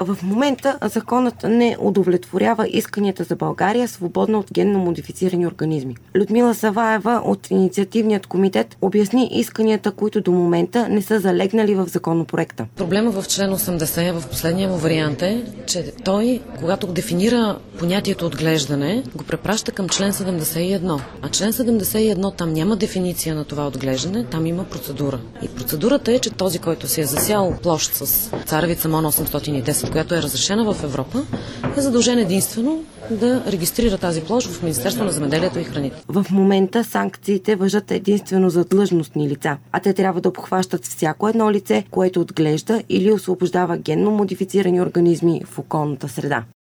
В момента законът не удовлетворява исканията за България свободна от генно модифицирани организми. Людмила Саваева от Инициативният комитет обясни исканията, които до момента не са залегнали в законопроекта. Проблема в член 80 в последния му вариант е, че той, когато дефинира понятието отглеждане, го препраща към член 71. А член 71 там няма дефиниция на това отглеждане, там има процедура. И процедурата е, че този, който си е засял площ с царевица МОН 810, която е разрешена в Европа, е задължен единствено да регистрира тази площ в Министерство на земеделието и храните. В момента санкциите важат единствено за длъжностни лица, а те трябва да обхващат всяко едно лице, което отглежда или освобождава генно модифицирани организми в околната среда.